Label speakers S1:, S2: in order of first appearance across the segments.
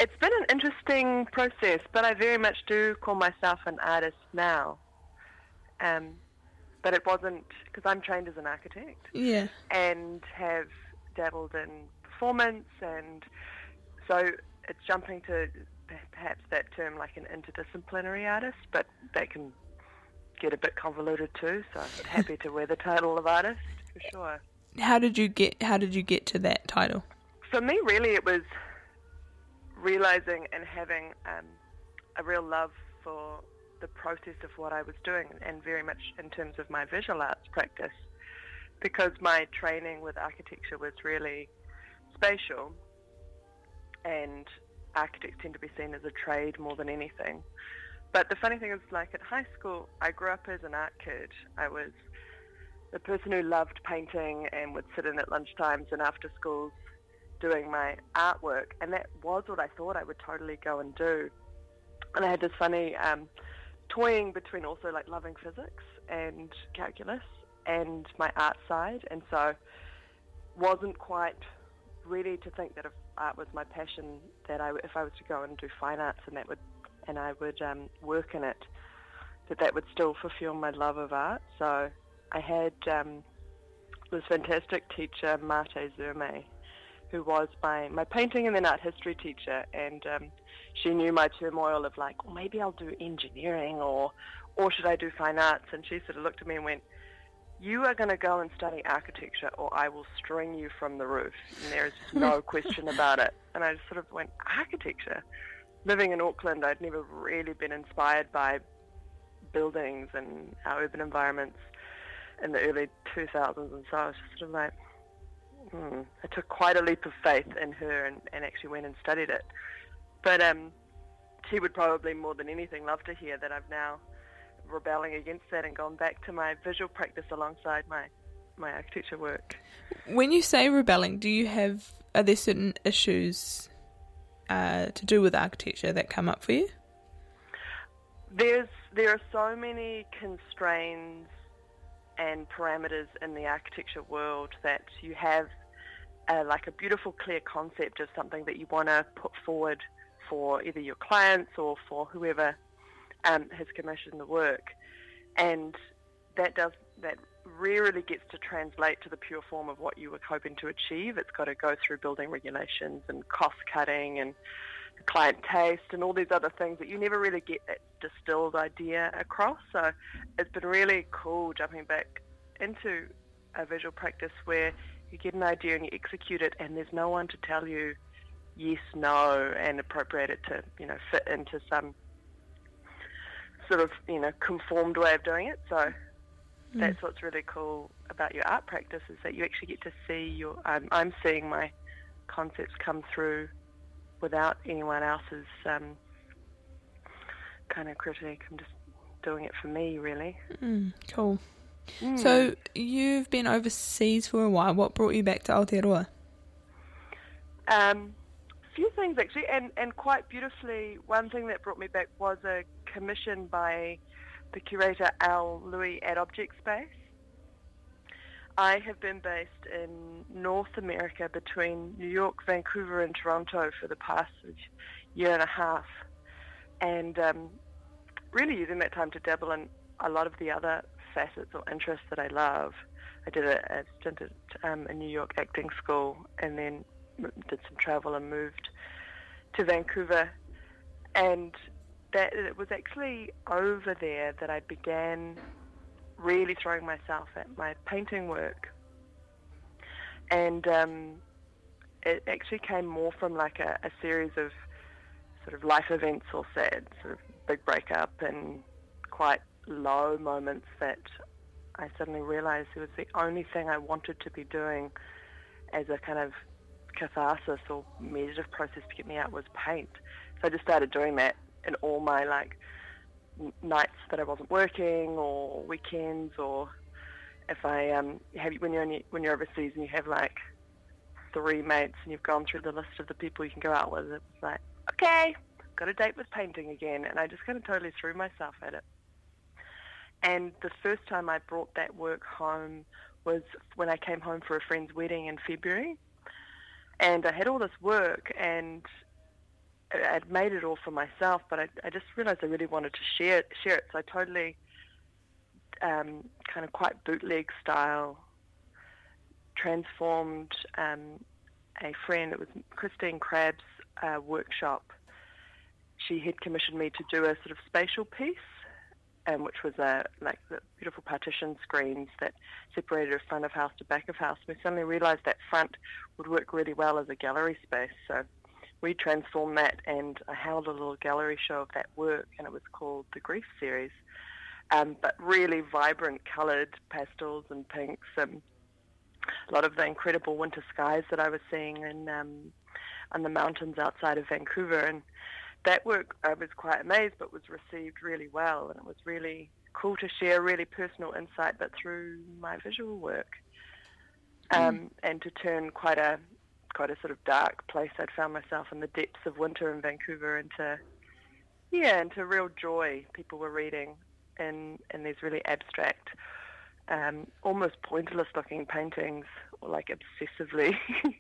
S1: It's been an interesting process, but I very much do call myself an artist now. But it wasn't, because I'm trained as an architect
S2: Yeah.
S1: and have dabbled in performance, and so it's jumping to perhaps that term like an interdisciplinary artist, but that can get a bit convoluted too, so I'm happy to wear the title of artist for sure.
S2: How did you get to that title?
S1: For me, really, it was realizing and having a real love for the process of what I was doing, and very much in terms of my visual arts practice, because my training with architecture was really spatial, and architects tend to be seen as a trade more than anything. But the funny thing is, like at high school, I grew up as an art kid. I was the person who loved painting and would sit in at lunchtimes and after schools doing my artwork, and that was what I thought I would totally go and do. And I had this funny toying between also like loving physics and calculus and my art side, and so wasn't quite ready to think that if art was my passion, that if I was to go and do fine arts and I would work in it, that would still fulfill my love of art. So I had this fantastic teacher, Marte Zerme, who was my painting and then art history teacher, and she knew my turmoil of like, well, maybe I'll do engineering or should I do fine arts? And she sort of looked at me and went, you are going to go and study architecture or I will string you from the roof. And there is no question about it. And I just sort of went, architecture? Living in Auckland, I'd never really been inspired by buildings and our urban environments in the early 2000s, and so I was just sort of like, I took quite a leap of faith in her and actually went and studied it. But she would probably more than anything love to hear that I've now rebelling against that and gone back to my visual practice alongside my architecture work.
S2: When you say rebelling, are there certain issues to do with architecture that come up for you?
S1: There are so many constraints and parameters in the architecture world that you have like a beautiful, clear concept of something that you want to put forward for either your clients or for whoever has commissioned the work, and that rarely gets to translate to the pure form of what you were hoping to achieve. It's got to go through building regulations and cost cutting and client taste and all these other things that you never really get that distilled idea across. So it's been really cool jumping back into a visual practice where you get an idea and you execute it, and there's no one to tell you yes, no, and appropriate it to, fit into some sort of, conformed way of doing it. So that's what's really cool about your art practice, is that you actually get to see I'm seeing my concepts come through without anyone else's kind of critique. I'm just doing it for me, really.
S2: Cool. So you've been overseas for a while. What brought you back to Aotearoa?
S1: A few things, actually, and quite beautifully, one thing that brought me back was a commission by the curator Al Louis at Object Space. I have been based in North America between New York, Vancouver and Toronto for the past year and a half, and really using that time to dabble in a lot of the other facets or interests that I love. I did a stint at a New York acting school, and then did some travel and moved to Vancouver, and that it was actually over there that I began really throwing myself at my painting work. And it actually came more from like a series of sort of life events or sad, sort of big breakup and quite low moments that I suddenly realized it was the only thing I wanted to be doing as a kind of catharsis or meditative process to get me out was paint. So I just started doing that in all my like nights that I wasn't working or weekends, or if I when you're overseas and you have like 3 mates and you've gone through the list of the people you can go out with, it was like, okay, got a date with painting again, and I just kind of totally threw myself at it. And the first time I brought that work home was when I came home for a friend's wedding in February, and I had all this work, and I'd made it all for myself, but I just realised I really wanted to share it. So I totally kind of quite bootleg style transformed a friend. It was Christine Crabb's workshop. She had commissioned me to do a sort of spatial piece, which was like the beautiful partition screens that separated front of house to back of house. We suddenly realised that front would work really well as a gallery space. So we transformed that, and I held a little gallery show of that work, and it was called the Grief Series. But really vibrant coloured pastels and pinks, and a lot of the incredible winter skies that I was seeing on the mountains outside of Vancouver. And that work, I was quite amazed, but was received really well, and it was really cool to share really personal insight, but through my visual work, and to turn quite a sort of dark place I'd found myself in the depths of winter in Vancouver into real joy. People were reading in these really abstract, almost pointless-looking paintings, or like obsessively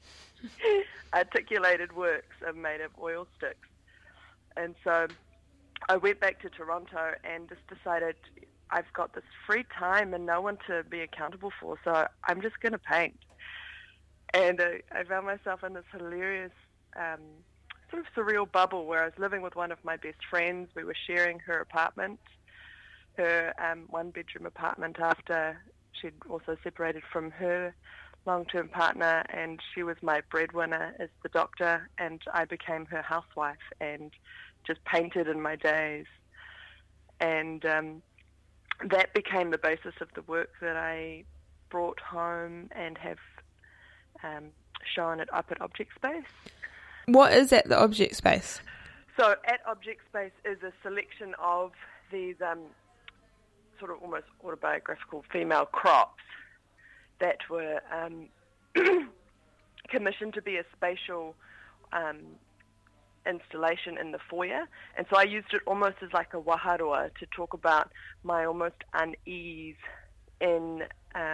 S1: articulated works made of oil sticks. And so I went back to Toronto and just decided I've got this free time and no one to be accountable for, so I'm just going to paint. And I found myself in this hilarious sort of surreal bubble where I was living with one of my best friends. We were sharing her apartment, her one-bedroom apartment, after she'd also separated from her long-term partner, and she was my breadwinner as the doctor, and I became her housewife and just painted in my days. And that became the basis of the work that I brought home and have shown it up at Object Space.
S2: What is at the Object Space?
S1: So at Object Space is a selection of these sort of almost autobiographical female crops that were commissioned to be a spatial installation in the foyer. And so I used it almost as like a waharua to talk about my almost unease in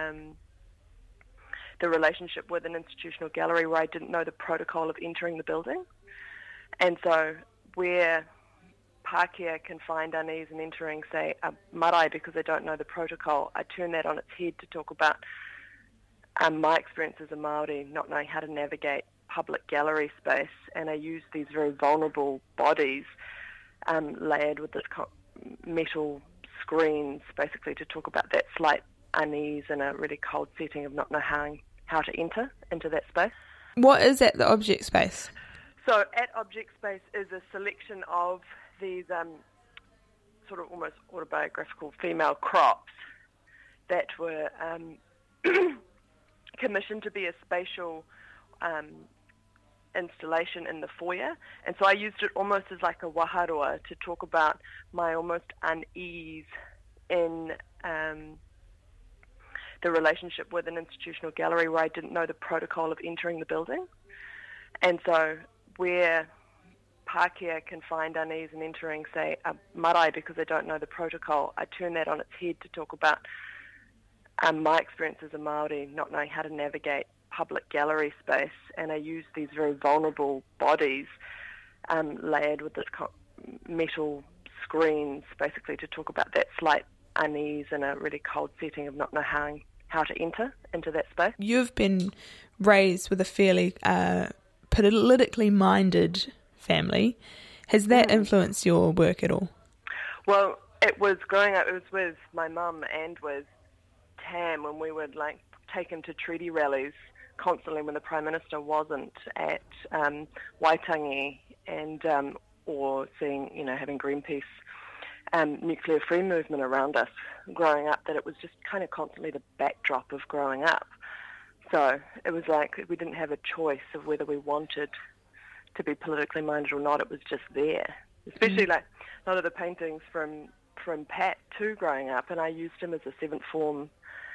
S1: the relationship with an institutional gallery where I didn't know the protocol of entering the building. And so where Pākehā can find unease in entering, say, a marae because they don't know the protocol, I turn that on its head to talk about my experience as a Māori not knowing how to navigate public gallery space, and I use these very vulnerable bodies layered with this metal screens basically to talk about that slight unease in a really cold setting of not knowing how to enter into that space.
S2: What is at the Object Space?
S1: So at Object Space is a selection of these sort of almost autobiographical female crops that were commissioned to be a spatial installation in the foyer. And so I used it almost as like a waharua to talk about my almost unease in the relationship with an institutional gallery where I didn't know the protocol of entering the building. And so where Pākehā can find unease in entering, say, a marae because they don't know the protocol, I turn that on its head to talk about my experience as a Māori not knowing how to navigate public gallery space, and I use these very vulnerable bodies layered with this metal screens basically to talk about that slight unease in a really cold setting of not knowing how to enter into that space. You've
S2: been raised with a fairly politically minded family. Has that influenced your work at all?
S1: Well, it was growing up, it was with my mum and with Tam when we would like taken to treaty rallies constantly when the Prime Minister wasn't at Waitangi, and or seeing, having Greenpeace nuclear free movement around us growing up, that it was just kind of constantly the backdrop of growing up. So it was like we didn't have a choice of whether we wanted to be politically minded or not. It was just there. Especially like a lot of the paintings from Pat too growing up, and I used him as a seventh form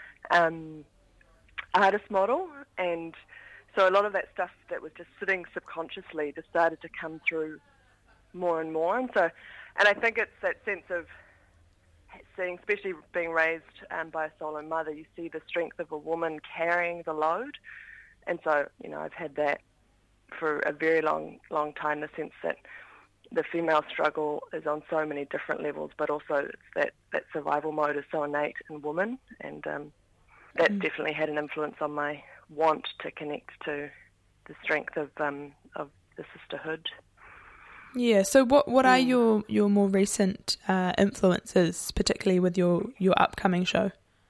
S1: artist model, and so a lot of that stuff that was just sitting subconsciously just started to come through more and more. And I think it's that sense of seeing, especially being raised by a solo mother, you see the strength of a woman carrying the load. And so, I've had that for a very long time, the sense that the female struggle is on so many different levels, but also it's that survival mode is so innate in women, and that's definitely had an influence on my want to connect to the strength of the sisterhood.
S2: Yeah, so what are your more recent influences, particularly with your upcoming show?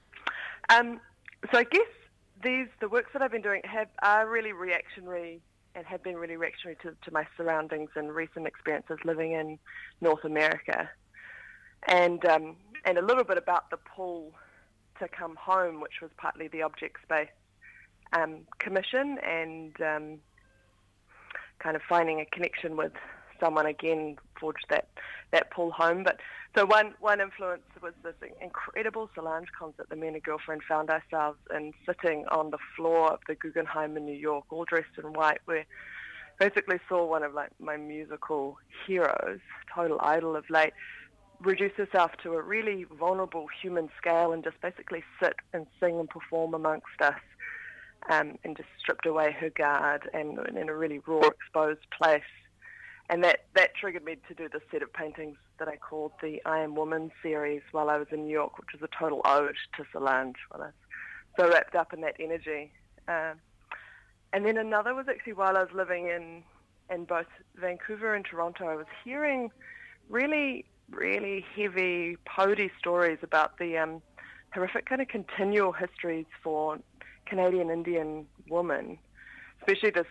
S1: So I guess the works that I've been doing are really reactionary and have been really reactionary to my surroundings and recent experiences living in North America, and a little bit about the pull to come home, which was partly the Object Space commission, and kind of finding a connection with someone again forged that pull home. But so one influence was this incredible Solange concert that me and a girlfriend found ourselves in, sitting on the floor of the Guggenheim in New York, all dressed in white. We basically saw one of my musical heroes, total idol of late, reduce herself to a really vulnerable human scale and just basically sit and sing and perform amongst us, and just stripped away her guard and in a really raw, exposed place. And that triggered me to do this set of paintings that I called the I Am Woman series while I was in New York, which was a total ode to Solange. When I was so wrapped up in that energy. And then another was actually while I was living in both Vancouver and Toronto. I was hearing really, really heavy Pody stories about the horrific kind of continual histories for Canadian Indian women, especially this...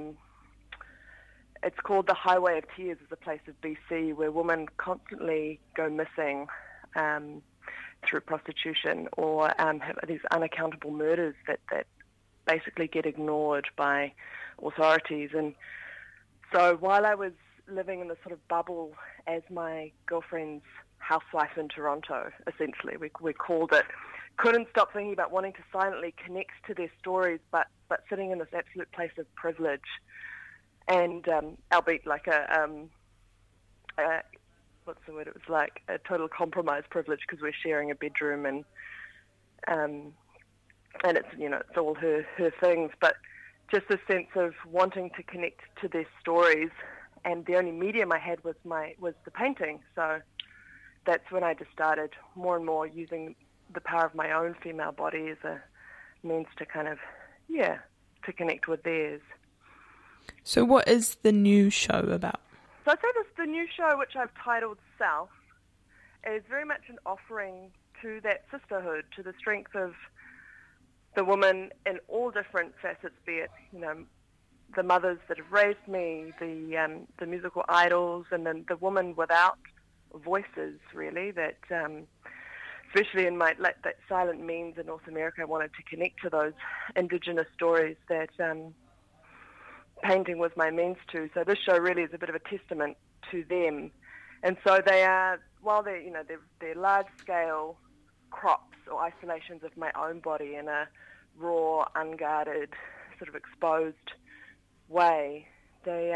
S1: it's called the Highway of Tears. Is a place of BC where women constantly go missing through prostitution, or have these unaccountable murders that basically get ignored by authorities. And so while I was living in this sort of bubble as my girlfriend's housewife in Toronto, essentially, we called it, couldn't stop thinking about wanting to silently connect to their stories, but sitting in this absolute place of privilege. And albeit like what's the word? It was like a total compromise privilege because we're sharing a bedroom, and it's it's all her things, but just a sense of wanting to connect to their stories, and the only medium I had was the painting. So that's when I just started more and more using the power of my own female body as a means to kind of to connect with theirs.
S2: So what is the new show about?
S1: So I'd say the new show, which I've titled Self, is very much an offering to that sisterhood, to the strength of the woman in all different facets, be it, the mothers that have raised me, the musical idols, and then the woman without voices, really, that especially in that silent means in North America, I wanted to connect to those Indigenous stories that painting was my means to. So this show really is a bit of a testament to them. And so they are, while they're large-scale crops or isolations of my own body in a raw, unguarded, sort of exposed way, they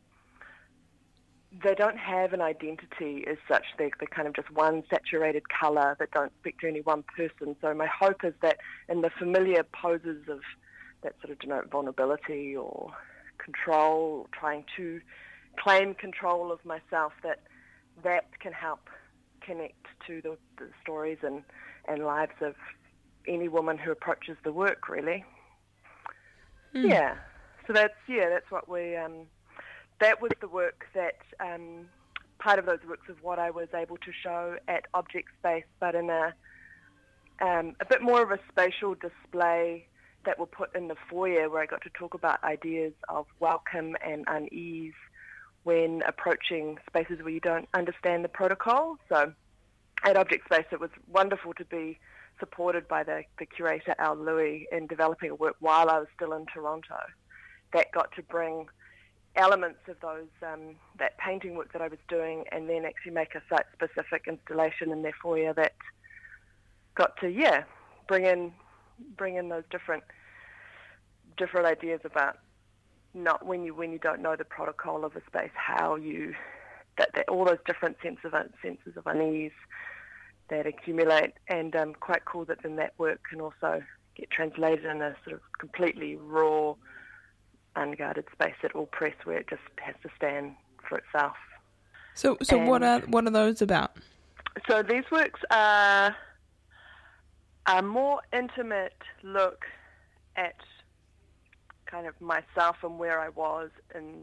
S1: don't have an identity as such. They're kind of just one saturated colour that don't speak to any one person. So my hope is that in the familiar poses of that sort of denote vulnerability or control, trying to claim control of myself, that can help connect to the stories and lives of any woman who approaches the work, really. Yeah. So that's what we... that was the work that... part of those works of what I was able to show at Object Space, but in a bit more of a spatial display that were put in the foyer, where I got to talk about ideas of welcome and unease when approaching spaces where you don't understand the protocol. So at Object Space, it was wonderful to be supported by the curator, Al Louis, in developing a work while I was still in Toronto that got to bring elements of those that painting work that I was doing, and then actually make a site-specific installation in their foyer that got to bring in those different ideas about not when you don't know the protocol of a space, how you that all those different senses of unease that accumulate, and quite cool that then that work can also get translated in a sort of completely raw, unguarded space at All Press, where it just has to stand for itself.
S2: So what are those about?
S1: So these works are a more intimate look at kind of myself and where I was in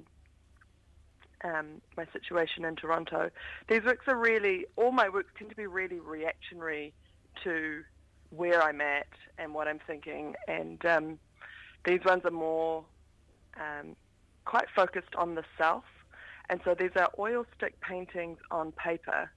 S1: my situation in Toronto. These works are really, all my works tend to be really reactionary to where I'm at and what I'm thinking, and these ones are more quite focused on the self, and so these are oil stick paintings on paper,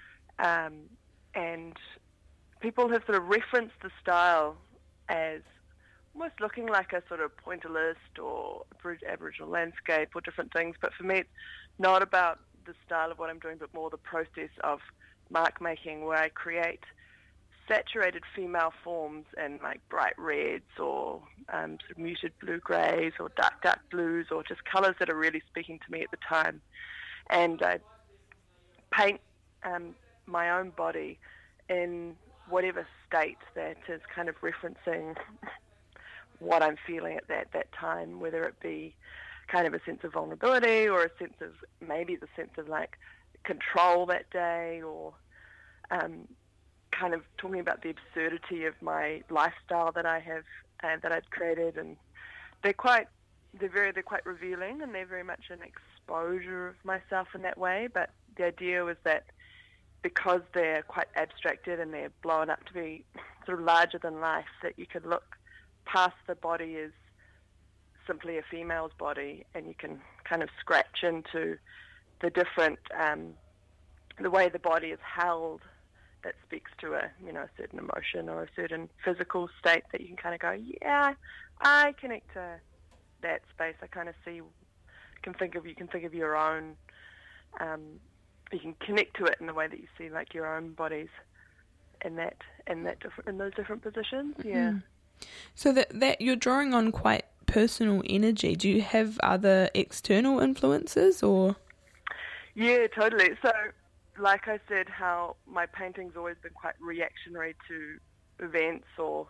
S1: and people have sort of referenced the style as almost looking like a sort of pointillist or Aboriginal landscape or different things, but for me it's not about the style of what I'm doing, but more the process of mark making, where I create saturated female forms in like bright reds or sort of muted blue-greys or dark blues, or just colours that are really speaking to me at the time. And I paint my own body in whatever state that is kind of referencing what I'm feeling at that time, whether it be kind of a sense of vulnerability or a sense of, maybe the sense of like control that day, or kind of talking about the absurdity of my lifestyle that I have and that I'd created. And they're quite revealing, and they're very much an exposure of myself in that way. But the idea was that because they're quite abstracted and they're blown up to be sort of larger than life, that you could look past the body as simply a female's body, and you can kind of scratch into the different, the way the body is held, that speaks to a certain emotion or a certain physical state, that you can kind of go, yeah, I connect to that space. I kind of see, you can think of your own, you can connect to it in the way that you see like your own bodies in those different positions. Yeah.
S2: Mm. So that you're drawing on quite personal energy. Do you have other external influences, or? Yeah,
S1: totally. So, like I said, how my painting's always been quite reactionary to events or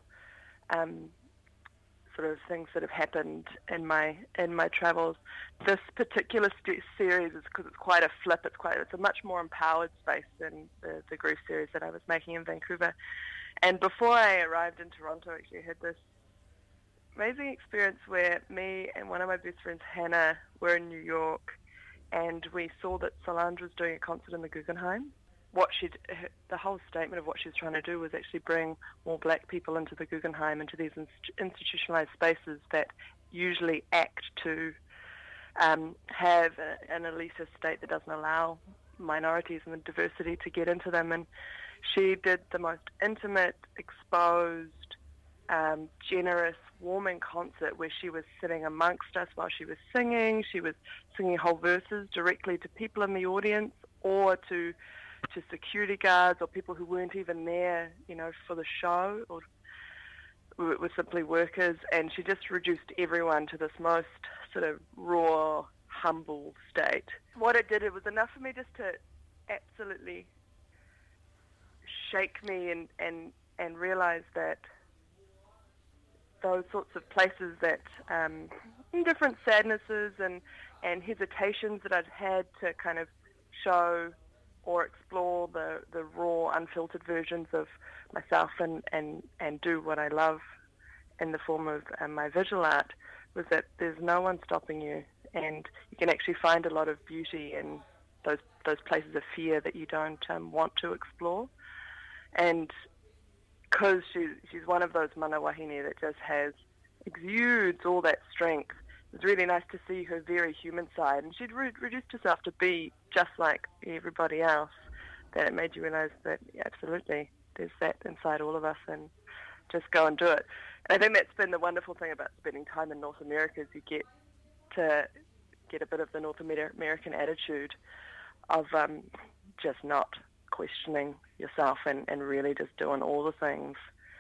S1: sort of things that have happened in my travels. This particular series is, because it's quite a flip. It's a much more empowered space than the Grief series that I was making in Vancouver. And before I arrived in Toronto, actually, I had this amazing experience where me and one of my best friends, Hannah, were in New York, and we saw that Solange was doing a concert in the Guggenheim. The whole statement of what she was trying to do was actually bring more black people into the Guggenheim, into these institutionalized spaces that usually act to have an elitist state that doesn't allow minorities and the diversity to get into them. And she did the most intimate, exposed, generous, warming concert where she was sitting amongst us while she was singing. She was singing whole verses directly to people in the audience, or to security guards or people who weren't even there, for the show, or were simply workers. And she just reduced everyone to this most sort of raw, humble state. What it did, it was enough for me just to absolutely shake me and realize that those sorts of places that different sadnesses and hesitations that I'd had to kind of show or explore the raw, unfiltered versions of myself and do what I love in the form of my visual art, was that there's no one stopping you, and you can actually find a lot of beauty in those places of fear that you don't want to explore. And because she's one of those mana wahine that just exudes all that strength, it was really nice to see her very human side, and she'd reduced herself to be just like everybody else, that it made you realize that, yeah, absolutely, there's that inside all of us, and just go and do it. And I think that's been the wonderful thing about spending time in North America, is you get to get a bit of the North American attitude of just not questioning yourself and really just doing all the things,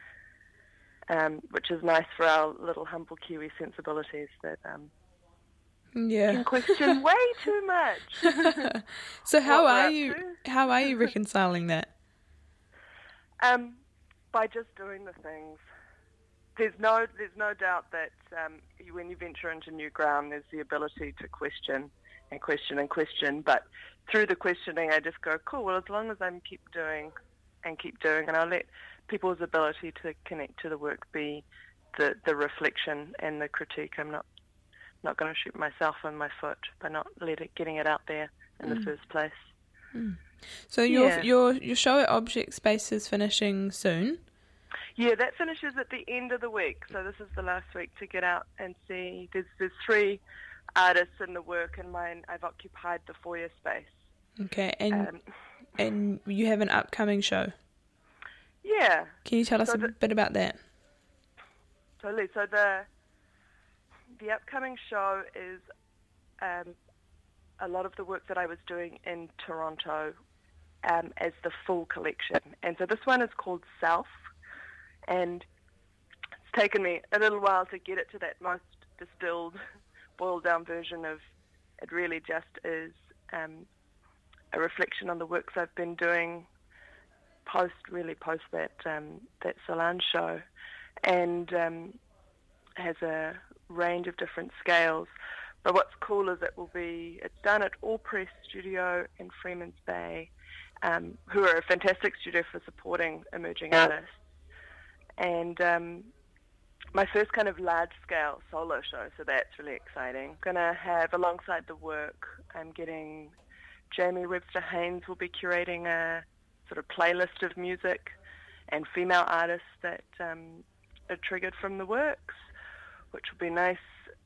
S1: which is nice for our little humble Kiwi sensibilities that can question way too much.
S2: So how are you reconciling that?
S1: By just doing the things. There's no doubt that when you venture into new ground, there's the ability to question and question. But through the questioning, I just go, cool, well, as long as I keep doing, and I'll let people's ability to connect to the work be the reflection and the critique. I'm not going to shoot myself in my foot by not getting it out there in the first place.
S2: So your show at Object Space is finishing soon?
S1: Yeah, that finishes at the end of the week. So this is the last week to get out and see. There's 3 artists in the work, and I've occupied the foyer space.
S2: Okay, and you have an upcoming show?
S1: Yeah.
S2: Can you tell us a bit about that?
S1: Totally. So the upcoming show is a lot of the work that I was doing in Toronto as the full collection. And so this one is called Self, and it's taken me a little while to get it to that most distilled, boiled down version of it. Really just is a reflection on the works I've been doing post that Solange show, and has a range of different scales. But what's cool is it's done at All Press Studio in Freeman's Bay, who are a fantastic studio for supporting emerging artists. And my first kind of large-scale solo show, so that's really exciting. Going to have, alongside the work, I'm getting Jamie Webster Haynes will be curating a sort of playlist of music and female artists that are triggered from the works, which will be nice,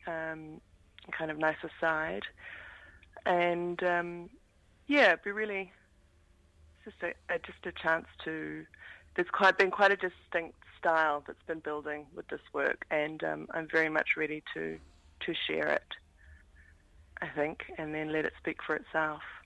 S1: kind of nice aside. And it'd be really just a chance to. There's been quite a distinct style that's been building with this work, and I'm very much ready to share it, I think, and then let it speak for itself.